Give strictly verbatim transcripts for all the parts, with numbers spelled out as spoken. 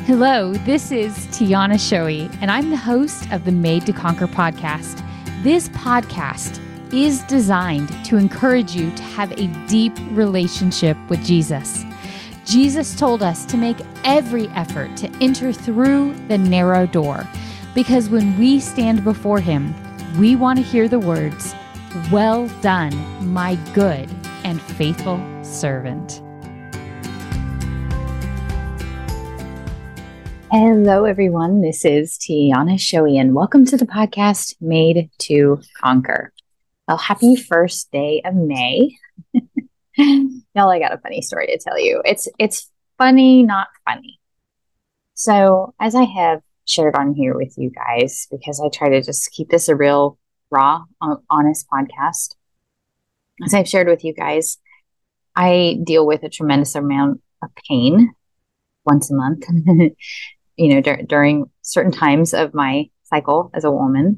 Hello, this is Tiana Shoei, and I'm the host of the Made to Conquer podcast. This podcast is designed to encourage you to have a deep relationship with Jesus. Jesus told us to make every effort to enter through the narrow door, because when we stand before Him, we want to hear the words, "Well done, my good and faithful servant." Hello, everyone. This is Tiana Shoei, and welcome to the podcast Made to Conquer. Well, happy first day of May. Y'all, I got a funny story to tell you. It's it's funny, not funny. So, as I have shared on here with you guys, because I try to just keep this a real, raw, honest podcast, as I've shared with you guys, I deal with a tremendous amount of pain once a month. you know, dur- during certain times of my cycle as a woman.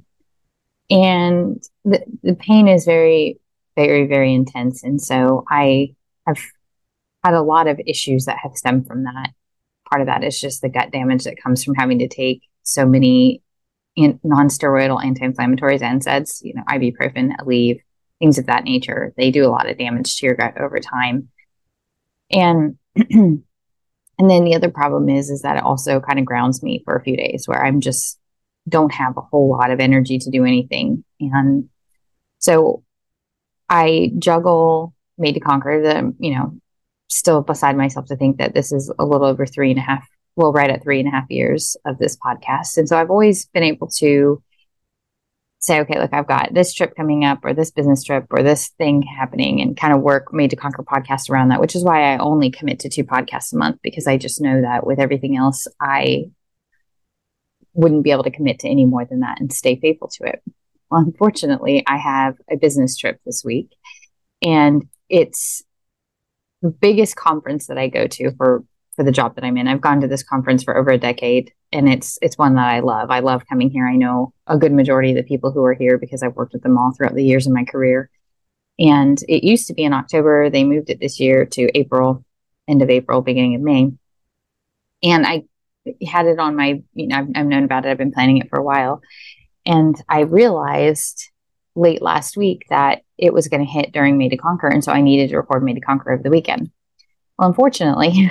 And the, the pain is very, very, very intense. And so I have had a lot of issues that have stemmed from that. Part of that is just the gut damage that comes from having to take so many an- non-steroidal anti-inflammatories, N SAIDs, you know, ibuprofen, Aleve, things of that nature. They do a lot of damage to your gut over time. And And then the other problem is, is that it also kind of grounds me for a few days where I'm just don't have a whole lot of energy to do anything. And so I juggle Made to Conquer, the, you know, still beside myself to think that this is a little over three and a half, well, right at three and a half years of this podcast. And so I've always been able to say, okay, look, I've got this trip coming up or this business trip or this thing happening, and kind of work Made to Conquer podcast around that, which is why I only commit to two podcasts a month, because I just know that with everything else, I wouldn't be able to commit to any more than that and stay faithful to it. Well, unfortunately, I have a business trip this week, and it's the biggest conference that I go to for for the job that I'm in. I've gone to this conference for over a decade, and it's it's one that I love. I love coming here. I know a good majority of the people who are here because I've worked with them all throughout the years of my career. And it used to be in October. They moved it this year to April, end of April, beginning of May. And I had it on my, you know, I've, I've known about it. I've been planning it for a while. And I realized late last week that it was going to hit during Made to Conquer. And so I needed to record Made to Conquer over the weekend. Well, unfortunately,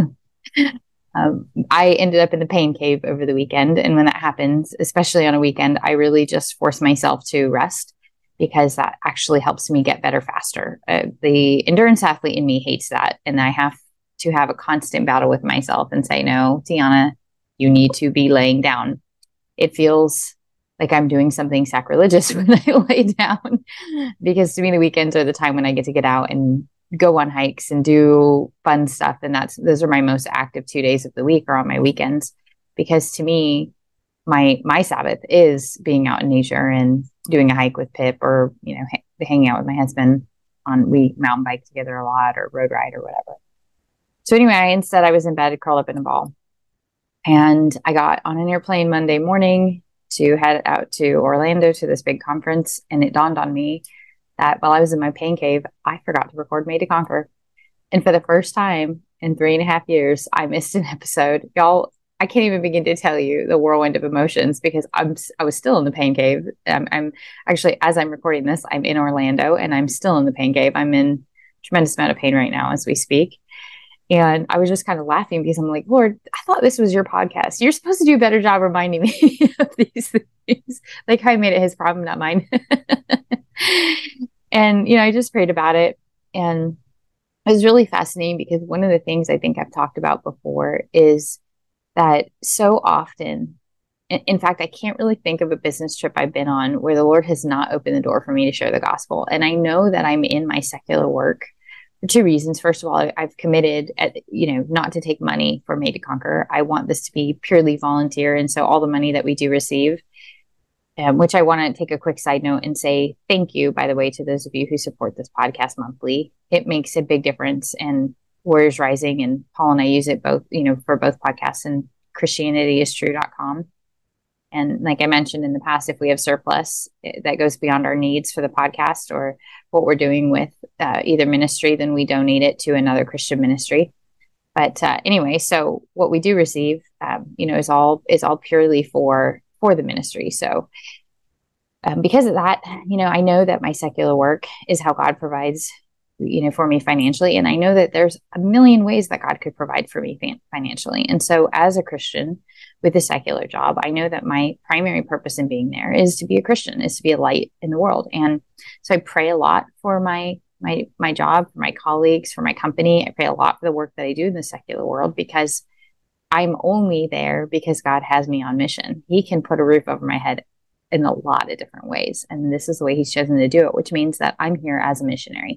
um, I ended up in the pain cave over the weekend. And when that happens, especially on a weekend, I really just force myself to rest, because that actually helps me get better faster. Uh, the endurance athlete in me hates that. And I have to have a constant battle with myself and say, no, Tiana, you need to be laying down. It feels like I'm doing something sacrilegious when I lay down, because to me, the weekends are the time when I get to get out and go on hikes and do fun stuff. And that's, those are my most active two days of the week, or on my weekends, because to me, my, my Sabbath is being out in nature and doing a hike with Pip, or, you know, ha- hanging out with my husband on, we mountain bike together a lot, or road ride or whatever. So anyway, I, instead I was in bed, curled up in a ball, and I got on an airplane Monday morning to head out to Orlando to this big conference. And it dawned on me that while I was in my pain cave, I forgot to record Made to Conquer. And for the first time in three and a half years, I missed an episode. Y'all, I can't even begin to tell you the whirlwind of emotions, because I'm, I was still in the pain cave. Um, I'm actually, as I'm recording this, I'm in Orlando, and I'm still in the pain cave. I'm in a tremendous amount of pain right now as we speak. And I was just kind of laughing, because I'm like, Lord, I thought this was your podcast. You're supposed to do a better job reminding me of these things. Like, I made it his problem, not mine. And, you know, I just prayed about it. And it was really fascinating, because one of the things I think I've talked about before is that so often, in, in fact, I can't really think of a business trip I've been on where the Lord has not opened the door for me to share the gospel. And I know that I'm in my secular work for two reasons. First of all, I've committed, at, you know, not to take money for Made to Conquer. I want this to be purely volunteer. And so all the money that we do receive, Um, which I want to take a quick side note and say thank you, by the way, to those of you who support this podcast monthly. It makes a big difference. And Warriors Rising, and Paul and I use it both, you know, for both podcasts, and Christianity Is True dot com. And like I mentioned in the past, if we have surplus that goes beyond our needs for the podcast or what we're doing with uh, either ministry, then we donate it to another Christian ministry. But uh, anyway, so what we do receive, uh, income, you know, is all is all purely for for the ministry. So um, because of that, you know, I know that my secular work is how God provides, you know, for me financially. And I know that there's a million ways that God could provide for me fin- financially. And so as a Christian with a secular job, I know that my primary purpose in being there is to be a Christian, is to be a light in the world. And so I pray a lot for my my my job, for my colleagues, for my company. I pray a lot for the work that I do in the secular world, because I'm only there because God has me on mission. He can put a roof over my head in a lot of different ways. And this is the way he's chosen to do it, which means that I'm here as a missionary.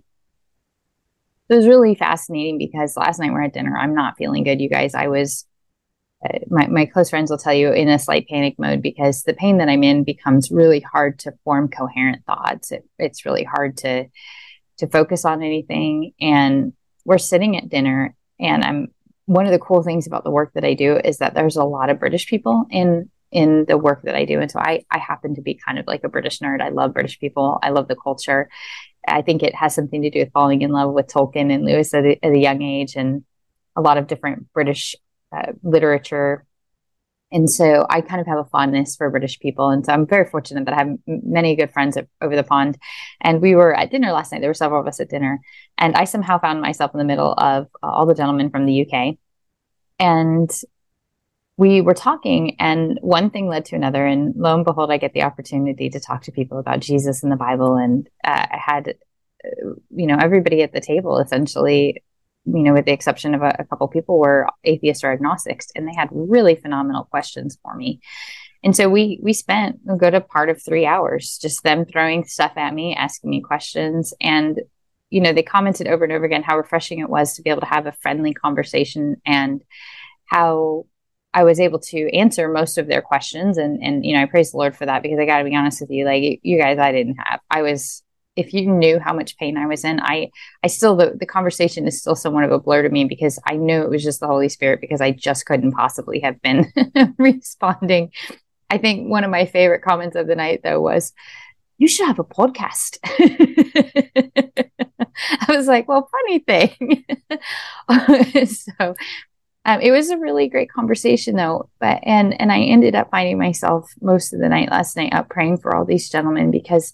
It was really fascinating because last night we're at dinner. I'm not feeling good, you guys. I was, uh, my, my close friends will tell you, in a slight panic mode, because the pain that I'm in becomes really hard to form coherent thoughts. It, it's really hard to, to focus on anything. And we're sitting at dinner, and I'm, one of the cool things about the work that I do is that there's a lot of British people in, in the work that I do. And so I, I happen to be kind of like a British nerd. I love British people. I love the culture. I think it has something to do with falling in love with Tolkien and Lewis at a, at a young age, and a lot of different British uh, literature. And so I kind of have a fondness for British people. And so I'm very fortunate that I have many good friends at, over the pond. And we were at dinner last night. There were several of us at dinner. And I somehow found myself in the middle of uh, all the gentlemen from the U K. And we were talking, and one thing led to another. And lo and behold, I get the opportunity to talk to people about Jesus and the Bible. And uh, I had, uh, you know, everybody at the table essentially, you know, with the exception of a, a couple people, were atheists or agnostics, and they had really phenomenal questions for me. And so we we spent a good a part of three hours just them throwing stuff at me, asking me questions. And, you know, they commented over and over again how refreshing it was to be able to have a friendly conversation, and how I was able to answer most of their questions. And, and, you know, I praise the Lord for that, because I got to be honest with you, like, you guys, I didn't have, I was, if you knew how much pain I was in, I, I still, the, the conversation is still somewhat of a blur to me, because I knew it was just the Holy Spirit, because I just couldn't possibly have been responding. I think one of my favorite comments of the night, though, was, "You should have a podcast." I was like, well, funny thing. so, Um, it was a really great conversation, though, but and and I ended up finding myself most of the night last night up praying for all these gentlemen, because,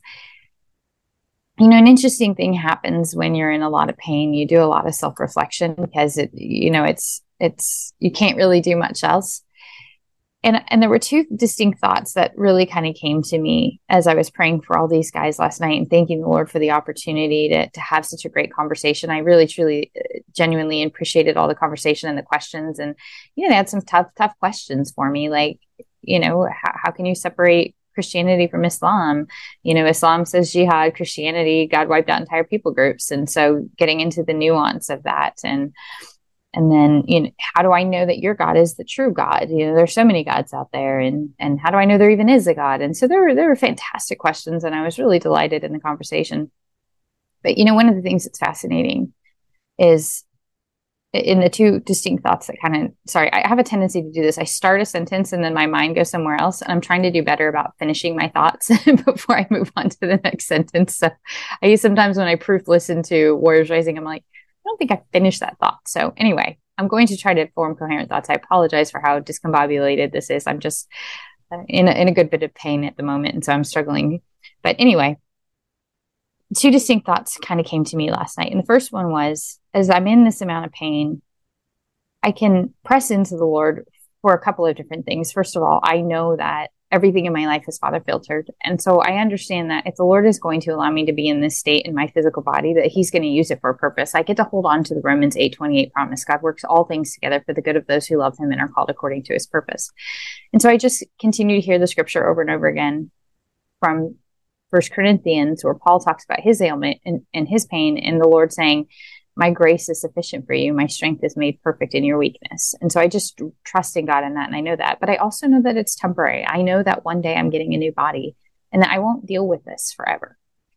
you know, an interesting thing happens when you're in a lot of pain. You do a lot of self-reflection, because it, you know, it's it's you can't really do much else. And and there were two distinct thoughts that really kind of came to me as I was praying for all these guys last night and thanking the Lord for the opportunity to to have such a great conversation. I really, truly, uh, genuinely appreciated all the conversation and the questions. And, you know, they had some tough, tough questions for me. Like, you know, how, how can you separate Christianity from Islam? You know, Islam says jihad, Christianity, God wiped out entire people groups. And so getting into the nuance of that, and And then, you know, how do I know that your God is the true God? You know, there's so many gods out there, and and how do I know there even is a God? And so there were there were fantastic questions, and I was really delighted in the conversation. But, you know, one of the things that's fascinating is in the two distinct thoughts that kind of, sorry, I have a tendency to do this. I start a sentence and then my mind goes somewhere else, and I'm trying to do better about finishing my thoughts before I move on to the next sentence. So I use sometimes when I proof listen to Warriors Rising, I'm like, I don't think I finished that thought. So anyway, I'm going to try to form coherent thoughts. I apologize for how discombobulated this is. I'm just uh, in, a, in a good bit of pain at the moment, and so I'm struggling. But anyway, two distinct thoughts kind of came to me last night. And the first one was, as I'm in this amount of pain, I can press into the Lord for a couple of different things. First of all, I know that everything in my life is Father filtered. And so I understand that if the Lord is going to allow me to be in this state in my physical body, that he's going to use it for a purpose. I get to hold on to the Romans eight twenty-eight promise. God works all things together for the good of those who love him and are called according to his purpose. And so I just continue to hear the scripture over and over again from First Corinthians, where Paul talks about his ailment and, and his pain, and the Lord saying, my grace is sufficient for you. My strength is made perfect in your weakness. And so I just trust in God in that. And I know that, but I also know that it's temporary. I know that one day I'm getting a new body and that I won't deal with this forever.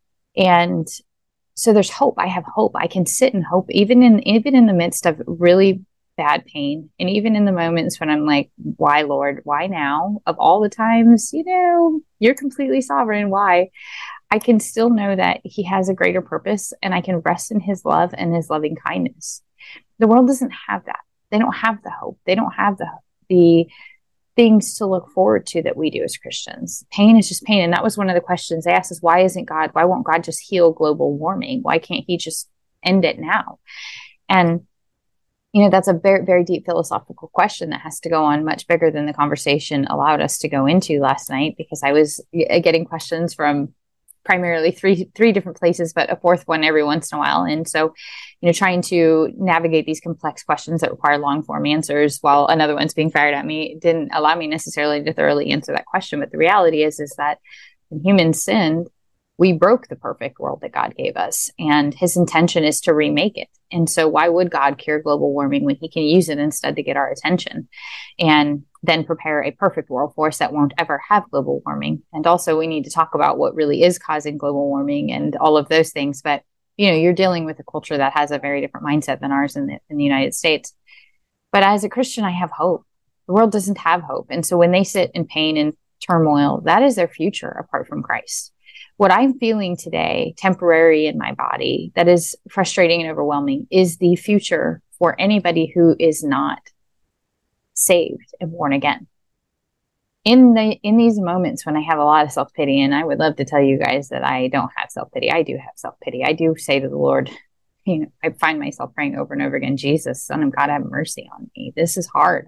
And so there's hope. I have hope. I can sit in hope, even in, even in the midst of really bad pain. And even in the moments when I'm like, why, Lord, why now? Of all the times, you know, you're completely sovereign. Why? I can still know that he has a greater purpose, and I can rest in his love and his loving kindness. The world doesn't have that. They don't have the hope. They don't have the, the things to look forward to that we do as Christians. Pain is just pain. And that was one of the questions they asked is, why isn't God, why won't God just heal global warming? Why can't he just end it now? And, you know, that's a very, very deep philosophical question that has to go on much bigger than the conversation allowed us to go into last night, because I was getting questions from primarily three three different places, but a fourth one every once in a while. And so, you know, trying to navigate these complex questions that require long form answers while another one's being fired at me didn't allow me necessarily to thoroughly answer that question. But the reality is, is that when humans sinned, we broke the perfect world that God gave us, and his intention is to remake it. And so why would God cure global warming when he can use it instead to get our attention and then prepare a perfect world for us that won't ever have global warming? And also we need to talk about what really is causing global warming and all of those things. But, you know, you're dealing with a culture that has a very different mindset than ours in the, in the United States. But as a Christian, I have hope. The world doesn't have hope. And so when they sit in pain and turmoil, that is their future apart from Christ. What I'm feeling today, temporary in my body, that is frustrating and overwhelming, is the future for anybody who is not saved and born again. In the in these moments when I have a lot of self-pity, and I would love to tell you guys that I don't have self-pity. I do have self-pity. I do say to the Lord, you know, I find myself praying over and over again, Jesus, Son of God, have mercy on me. This is hard.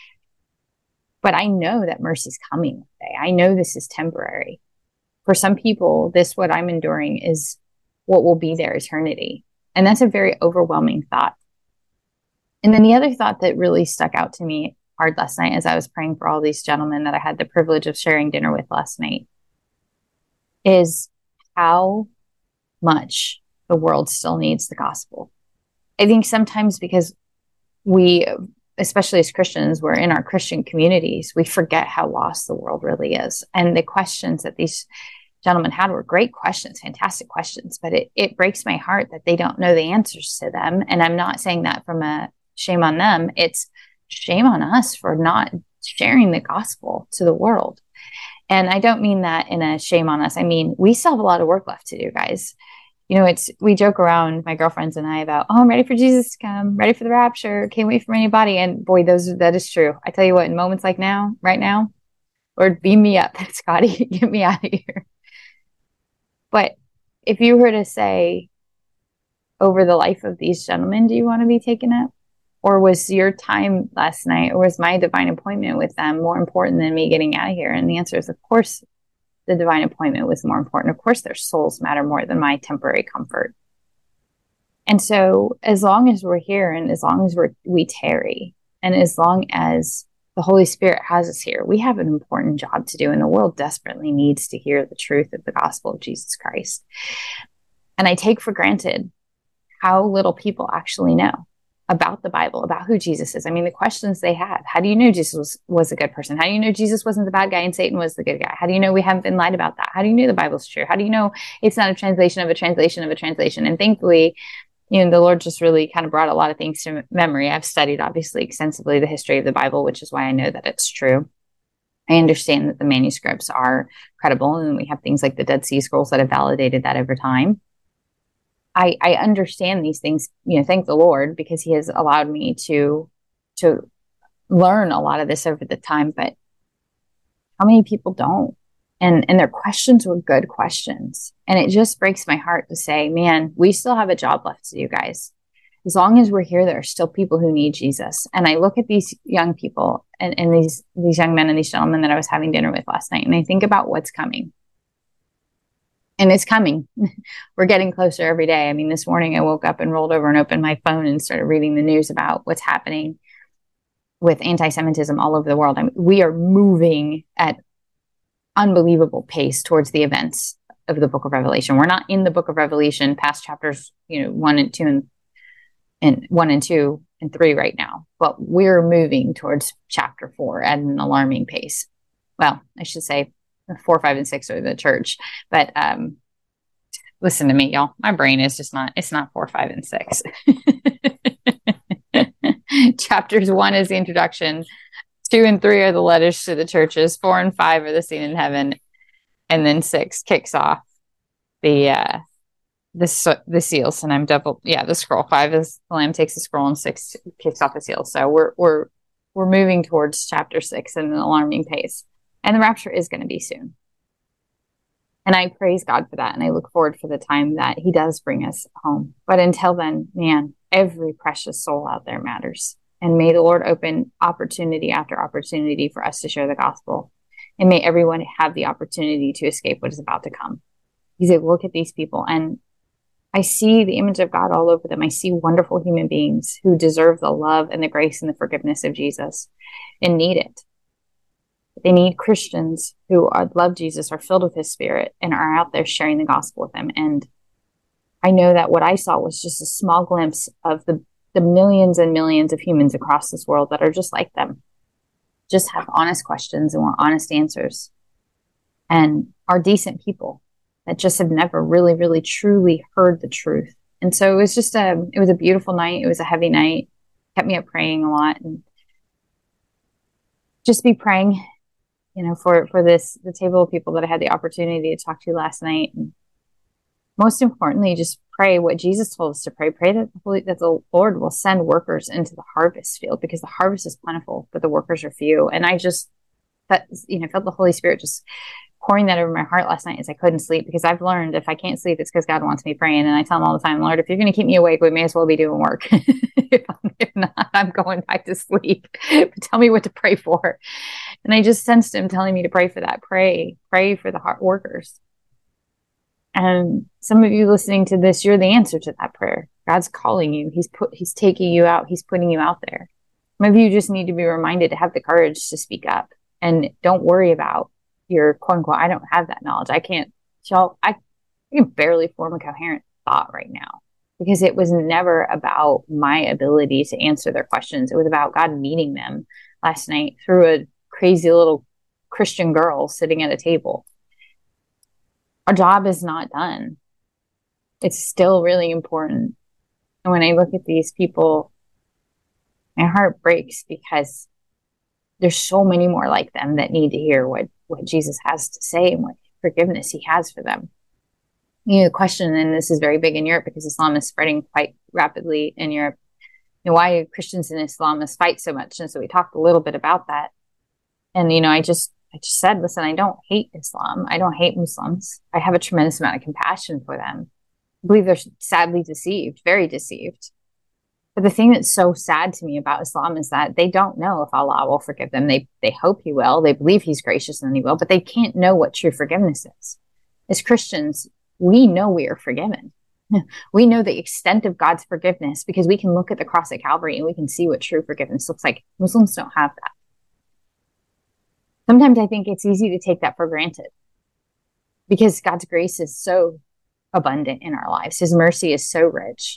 But I know that mercy's coming one day. I know this is temporary. For some people, this, what I'm enduring, is what will be their eternity. And that's a very overwhelming thought. And then the other thought that really stuck out to me hard last night as I was praying for all these gentlemen that I had the privilege of sharing dinner with last night is how much the world still needs the gospel. I think sometimes because we, especially as Christians, we're in our Christian communities, we forget how lost the world really is. And the questions that these gentlemen had were great questions, fantastic questions, but it, it breaks my heart that they don't know the answers to them. And I'm not saying that from a shame on them. It's shame on us for not sharing the gospel to the world. And I don't mean that in a shame on us. I mean, we still have a lot of work left to do, guys. You know, it's, we joke around, my girlfriends and I, about, oh, I'm ready for Jesus to come, ready for the rapture, can't wait for anybody. And boy, those, that is true. I tell you what, in moments like now, right now, Lord, beam me up, Scotty, get me out of here. But if you were to say, over the life of these gentlemen, do you want to be taken up? Or was your time last night, or was my divine appointment with them more important than me getting out of here? And the answer is, of course, the divine appointment was more important. Of course, their souls matter more than my temporary comfort. And so as long as we're here, and as long as we're, we tarry, and as long as the Holy Spirit has us here, we have an important job to do. And the world desperately needs to hear the truth of the gospel of Jesus Christ. And I take for granted how little people actually know about the Bible, about who Jesus is. I mean, the questions they had: how do you know Jesus was, was a good person? How do you know Jesus wasn't the bad guy and Satan was the good guy? How do you know we haven't been lied about that? How do you know the Bible's true? How do you know it's not a translation of a translation of a translation? And thankfully, you know, the Lord just really kind of brought a lot of things to memory. I've studied, obviously, extensively the history of the Bible, which is why I know that it's true. I understand that the manuscripts are credible, and we have things like the Dead Sea Scrolls that have validated that over time. I, I understand these things, you know, thank the Lord, because he has allowed me to, to learn a lot of this over the time. But how many people don't? And, and their questions were good questions. And it just breaks my heart to say, man, we still have a job left to do, guys. As long as we're here, there are still people who need Jesus. And I look at these young people and, and these, these young men and these gentlemen that I was having dinner with last night, and I think about what's coming. And it's coming. We're getting closer every day. I mean, this morning I woke up and rolled over and opened my phone and started reading the news about what's happening with anti-Semitism all over the world. I mean, we are moving at unbelievable pace towards the events of the book of Revelation. We're not in the book of Revelation past chapters, you know, one and two and, and one and two and three right now, but we're moving towards chapter four at an alarming pace. Well, I should say four, five, and six are the church, but um, listen to me, y'all. My brain is just not, it's not four, five, and six. Chapters one is the introduction. Two and three are the letters to the churches. Four and five are the scene in heaven. And then six kicks off the, uh, the, the seals. And I'm double, yeah, the scroll. Five is the Lamb takes the scroll, and six kicks off the seals. So we're, we're we're moving towards chapter six at an alarming pace. And the rapture is going to be soon. And I praise God for that. And I look forward for the time that he does bring us home. But until then, man, every precious soul out there matters. And may the Lord open opportunity after opportunity for us to share the gospel. And may everyone have the opportunity to escape what is about to come. He's like, look at these people. And I see the image of God all over them. I see wonderful human beings who deserve the love and the grace and the forgiveness of Jesus and need it. They need Christians who are, love Jesus, are filled with his spirit, and are out there sharing the gospel with them. And I know that what I saw was just a small glimpse of the, the millions and millions of humans across this world that are just like them, just have honest questions and want honest answers, and are decent people that just have never really, really, truly heard the truth. And so it was just a, it was a beautiful night. It was a heavy night. Kept me up praying a lot, and just be praying, you know, for, for this, the table of people that I had the opportunity to talk to last night. And most importantly, just pray what Jesus told us to pray. Pray that the, Holy, that the Lord will send workers into the harvest field, because the harvest is plentiful, but the workers are few. And I just, that, you know, felt the Holy Spirit just pouring that over my heart last night as I couldn't sleep, because I've learned if I can't sleep, it's because God wants me praying. And I tell him all the time, Lord, if you're going to keep me awake, we may as well be doing work. if, if not, I'm going back to sleep. But tell me what to pray for. And I just sensed him telling me to pray for that. Pray, pray for the heart workers. And some of you listening to this, you're the answer to that prayer. God's calling you. He's put, he's taking you out. He's putting you out there. Some of you just need to be reminded to have the courage to speak up, and don't worry about your quote unquote, I don't have that knowledge. I can't, y'all, I, I can barely form a coherent thought right now, because it was never about my ability to answer their questions. It was about God meeting them last night through a crazy little Christian girl sitting at a table. Our job is not done. It's still really important. And when I look at these people, my heart breaks, because there's so many more like them that need to hear what, what Jesus has to say and what forgiveness he has for them. You know, the question, and this is very big in Europe because Islam is spreading quite rapidly in Europe, you know, why do Christians and Islamists fight so much? And so we talked a little bit about that. And, you know, I just, I just said, listen, I don't hate Islam. I don't hate Muslims. I have a tremendous amount of compassion for them. I believe they're sadly deceived, very deceived. But the thing that's so sad to me about Islam is that they don't know if Allah will forgive them. They they hope he will. They believe he's gracious and he will, but they can't know what true forgiveness is. As Christians, we know we are forgiven. We know the extent of God's forgiveness because we can look at the cross at Calvary and we can see what true forgiveness looks like. Muslims don't have that. Sometimes I think it's easy to take that for granted because God's grace is so abundant in our lives. His mercy is so rich.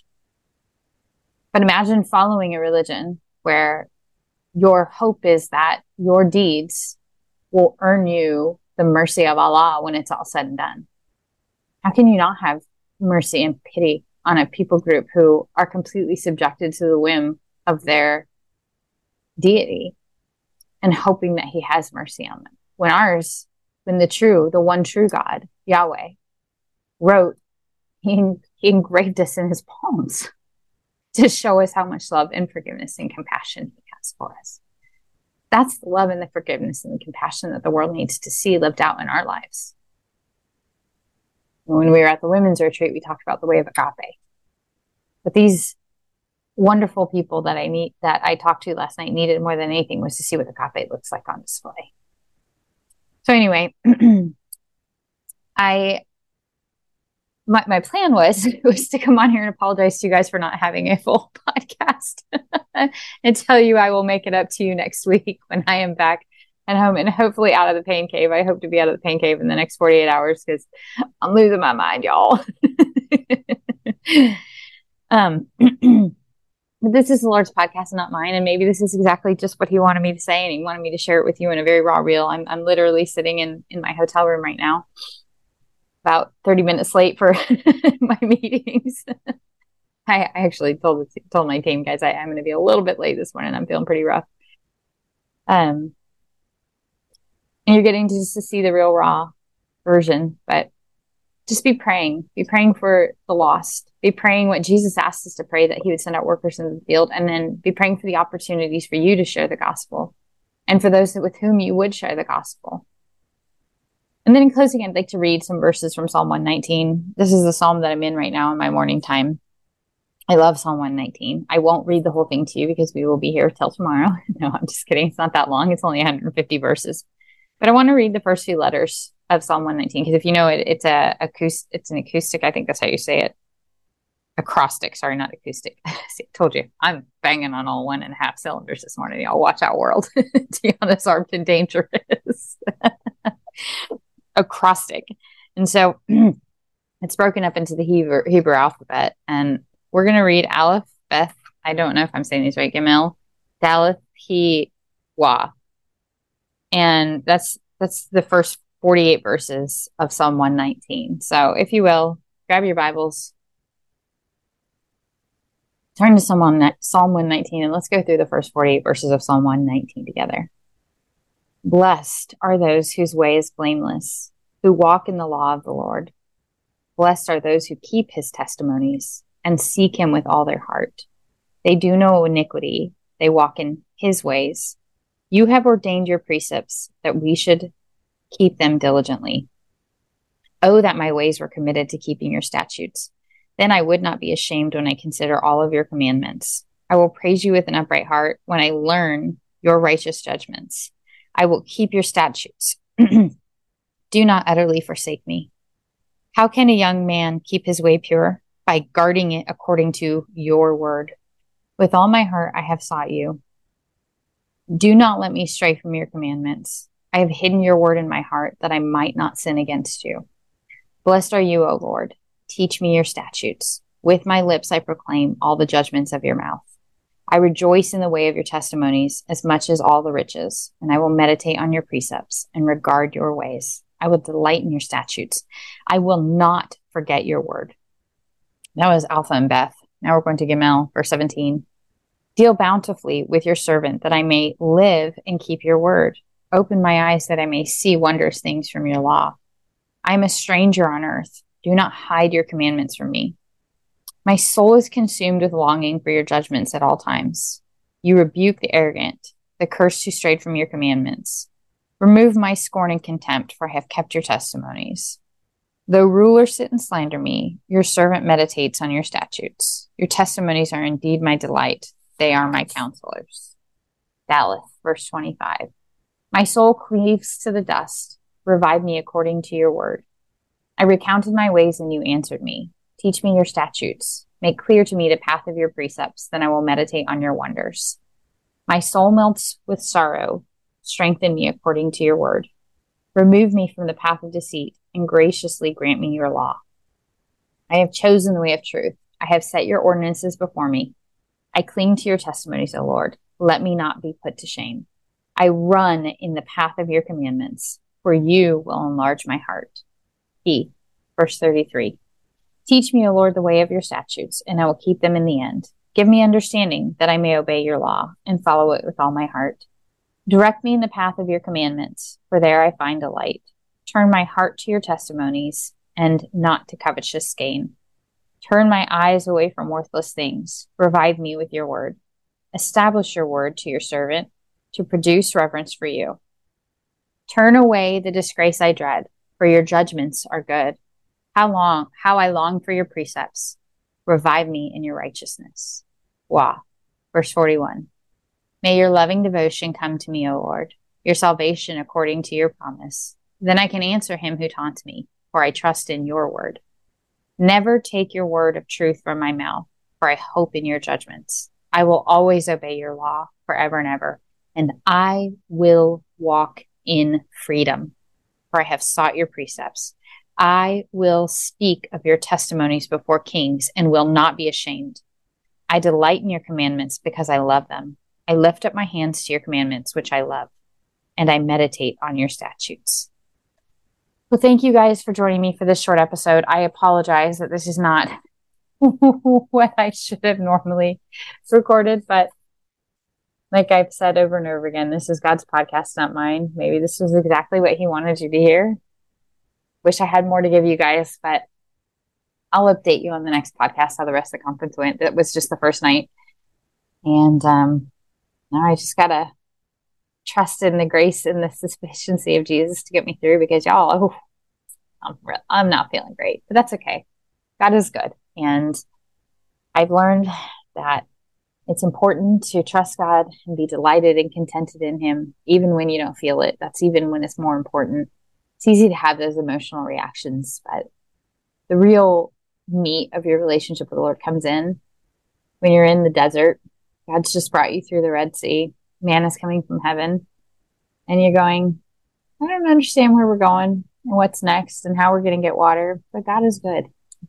But imagine following a religion where your hope is that your deeds will earn you the mercy of Allah when it's all said and done. How can you not have mercy and pity on a people group who are completely subjected to the whim of their deity and hoping that he has mercy on them? When ours, when the true, the one true God, Yahweh, wrote, he, he engraved us in his palms to show us how much love and forgiveness and compassion he has for us. That's the love and the forgiveness and the compassion that the world needs to see lived out in our lives. When we were at the women's retreat, we talked about the way of agape. But these wonderful people that I meet, that I talked to last night, needed more than anything was to see what agape looks like on display. So anyway, I my my plan was was to come on here and apologize to you guys for not having a full podcast and tell you I will make it up to you next week when I am back at home and hopefully out of the pain cave. I hope to be out of the pain cave in the next forty-eight hours because I'm losing my mind, y'all. um, but this is the Lord's podcast, not mine, and maybe this is exactly just what He wanted me to say, and He wanted me to share it with you in a very raw reel. I'm I'm literally sitting in in my hotel room right now, about thirty minutes late for my meetings. I, I actually told told my team, guys, I, I'm going to be a little bit late this morning. I'm feeling pretty rough. Um, and you're getting to just to see the real raw version. But just be praying. Be praying for the lost. Be praying what Jesus asked us to pray, that he would send out workers into the field, and then be praying for the opportunities for you to share the gospel and for those with whom you would share the gospel. And then in closing, I'd like to read some verses from Psalm one nineteen. This is the psalm that I'm in right now in my morning time. I love Psalm one nineteen. I won't read the whole thing to you because we will be here till tomorrow. No, I'm just kidding. It's not that long. It's only one hundred fifty verses. But I want to read the first few letters of Psalm one nineteen, because if you know it, it's a acoustic, it's an acoustic. I think that's how you say it. Acrostic. Sorry, not acoustic. See, I told you, I'm banging on all one and a half cylinders this morning. Y'all watch out, world. To be honest, armed and dangerous. Acrostic. And so it's broken up into the Hebrew, Hebrew alphabet. And we're going to read Aleph, Beth. I don't know if I'm saying these right. Gimel, Daleth, He, Wah. And that's that's the first forty-eight verses of Psalm one nineteen. So if you will, grab your Bibles, turn to Psalm one nineteen, and let's go through the first forty-eight verses of Psalm one nineteen together. Blessed are those whose way is blameless, who walk in the law of the Lord. Blessed are those who keep his testimonies and seek him with all their heart. They do no iniquity. They walk in his ways. You have ordained your precepts that we should keep them diligently. Oh, that my ways were committed to keeping your statutes. Then I would not be ashamed when I consider all of your commandments. I will praise you with an upright heart when I learn your righteous judgments. I will keep your statutes. Do not utterly forsake me. How can a young man keep his way pure? By guarding it according to your word. With all my heart I have sought you. Do not let me stray from your commandments. I have hidden your word in my heart that I might not sin against you. Blessed are you, O Lord. Teach me your statutes. With my lips I proclaim all the judgments of your mouth. I rejoice in the way of your testimonies as much as all the riches, and I will meditate on your precepts and regard your ways. I will delight in your statutes. I will not forget your word. That was Alpha and Beth. Now we're going to Gimel, verse seventeen. Deal bountifully with your servant that I may live and keep your word. Open my eyes that I may see wondrous things from your law. I am a stranger on earth. Do not hide your commandments from me. My soul is consumed with longing for your judgments at all times. You rebuke the arrogant, the cursed who strayed from your commandments. Remove my scorn and contempt, for I have kept your testimonies. Though rulers sit and slander me, your servant meditates on your statutes. Your testimonies are indeed my delight. They are my counselors. Daleth, verse twenty-five. My soul cleaves to the dust. Revive me according to your word. I recounted my ways and you answered me. Teach me your statutes. Make clear to me the path of your precepts. Then I will meditate on your wonders. My soul melts with sorrow. Strengthen me according to your word. Remove me from the path of deceit and graciously grant me your law. I have chosen the way of truth. I have set your ordinances before me. I cling to your testimonies, O Lord. Let me not be put to shame. I run in the path of your commandments, for you will enlarge my heart. E, verse thirty-three. Teach me, O Lord, the way of your statutes, and I will keep them in the end. Give me understanding that I may obey your law and follow it with all my heart. Direct me in the path of your commandments, for there I find delight. Turn my heart to your testimonies and not to covetous gain. Turn my eyes away from worthless things. Revive me with your word. Establish your word to your servant to produce reverence for you. Turn away the disgrace I dread, for your judgments are good. How long, how I long for your precepts. Revive me in your righteousness. Wah. Verse forty-one. May your loving devotion come to me, O Lord, your salvation according to your promise. Then I can answer him who taunts me, for I trust in your word. Never take your word of truth from my mouth, for I hope in your judgments. I will always obey your law forever and ever, and I will walk in freedom, for I have sought your precepts. I will speak of your testimonies before kings and will not be ashamed. I delight in your commandments because I love them. I lift up my hands to your commandments, which I love, and I meditate on your statutes. Well, thank you guys for joining me for this short episode. I apologize that this is not what I should have normally recorded, but like I've said over and over again, this is God's podcast, not mine. Maybe this was exactly what he wanted you to hear. wish I had more to give you guys, but I'll update you on the next podcast how the rest of the conference went. That was just the first night. And um, now I just got to trust in the grace and the sufficiency of Jesus to get me through, because y'all, oh, I'm, real, I'm not feeling great, but that's okay. God is good. And I've learned that it's important to trust God and be delighted and contented in him, even when you don't feel it. That's even when it's more important. It's easy to have those emotional reactions, but the real meat of your relationship with the Lord comes in when you're in the desert. God's just brought you through the Red Sea. Manna's coming from heaven. And you're going, I don't understand where we're going and what's next and how we're going to get water, but God is good.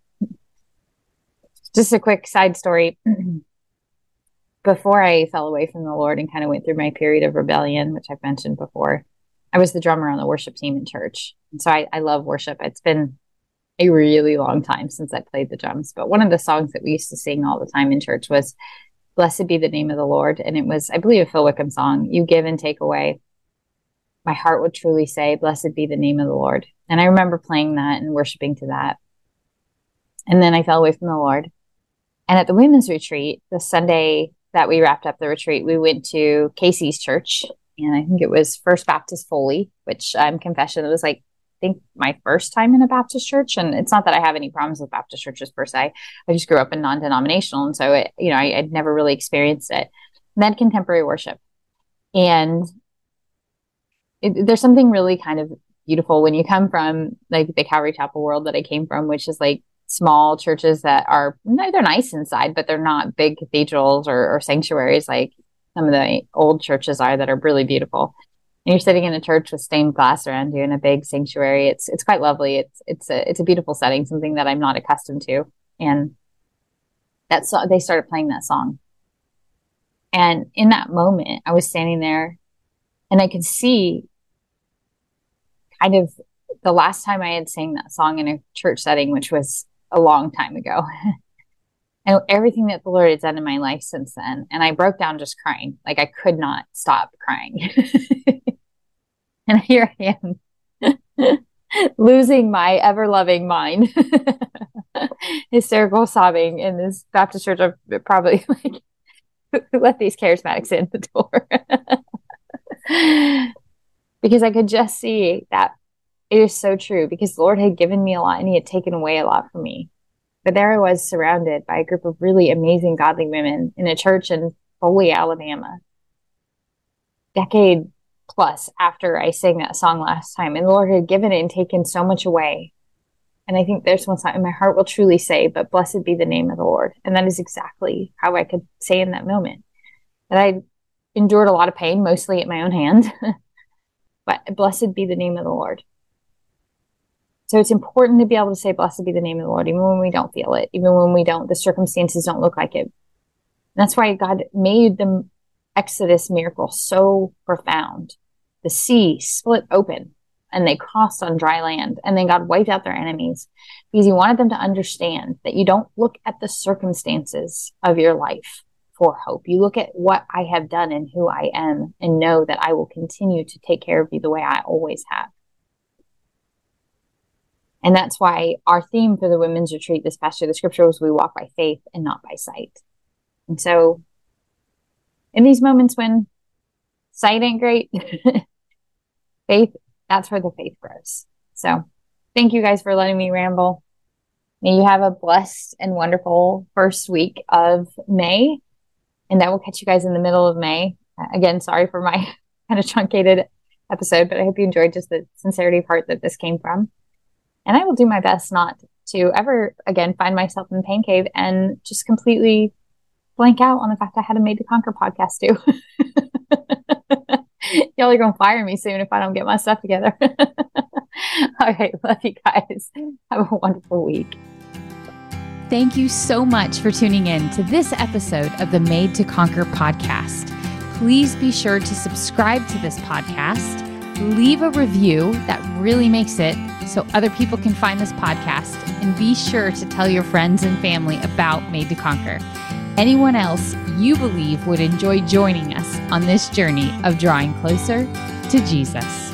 Just a quick side story. Before I fell away from the Lord and kind of went through my period of rebellion, which I've mentioned before, I was the drummer on the worship team in church. And so I, I love worship. It's been a really long time since I played the drums. But one of the songs that we used to sing all the time in church was Blessed Be the Name of the Lord. And it was, I believe, a Phil Wickham song. You give and take away. My heart would truly say, Blessed be the name of the Lord. And I remember playing that and worshiping to that. And then I fell away from the Lord. And at the women's retreat, the Sunday that we wrapped up the retreat, we went to Casey's church. And I think it was First Baptist Foley, which I'm confession, it was like, I think my first time in a Baptist church. And it's not that I have any problems with Baptist churches per se. I just grew up in non-denominational. And so, it, you know, I, I'd never really experienced it. And then contemporary worship. And it, there's something really kind of beautiful when you come from like the Calvary Chapel world that I came from, which is like small churches that are, they're nice inside, but they're not big cathedrals or, or sanctuaries like some of the old churches are that are really beautiful. And you're sitting in a church with stained glass around you in a big sanctuary. It's it's quite lovely. It's it's a it's a beautiful setting, something that I'm not accustomed to. And that's so, they started playing that song. And in that moment, I was standing there and I could see kind of the last time I had sang that song in a church setting, which was a long time ago. And everything that the Lord had done in my life since then. And I broke down just crying. Like I could not stop crying. And here I am losing my ever-loving mind, hysterical sobbing in this Baptist church. I'm probably like, who let these charismatics in the door? Because I could just see that it is so true, because the Lord had given me a lot and he had taken away a lot from me. But there I was surrounded by a group of really amazing, godly women in a church in Foley, Alabama, decade plus after I sang that song last time. And the Lord had given it and taken so much away. And I think there's one song, and my heart will truly say, but blessed be the name of the Lord. And that is exactly how I could say in that moment that I endured a lot of pain, mostly at my own hand, but blessed be the name of the Lord. So it's important to be able to say, blessed be the name of the Lord, even when we don't feel it, even when we don't, the circumstances don't look like it. And that's why God made the Exodus miracle so profound. The sea split open and they crossed on dry land, and then God wiped out their enemies because he wanted them to understand that you don't look at the circumstances of your life for hope. You look at what I have done and who I am, and know that I will continue to take care of you the way I always have. And that's why our theme for the women's retreat this past year, the scripture was, we walk by faith and not by sight. And so in these moments when sight ain't great, faith, that's where the faith grows. So thank you guys for letting me ramble. May you have a blessed and wonderful first week of May. And I will catch you guys in the middle of May. Again, sorry for my kind of truncated episode, but I hope you enjoyed just the sincerity part that this came from. And I will do my best not to ever again find myself in the pain cave and just completely blank out on the fact I had a Made to Conquer podcast too. Y'all are going to fire me soon if I don't get my stuff together. All right. Love you guys. Have a wonderful week. Thank you so much for tuning in to this episode of the Made to Conquer podcast. Please be sure to subscribe to this podcast. Leave a review. That really makes it so other people can find this podcast, and be sure to tell your friends and family about Made to Conquer. Anyone else you believe would enjoy joining us on this journey of drawing closer to Jesus.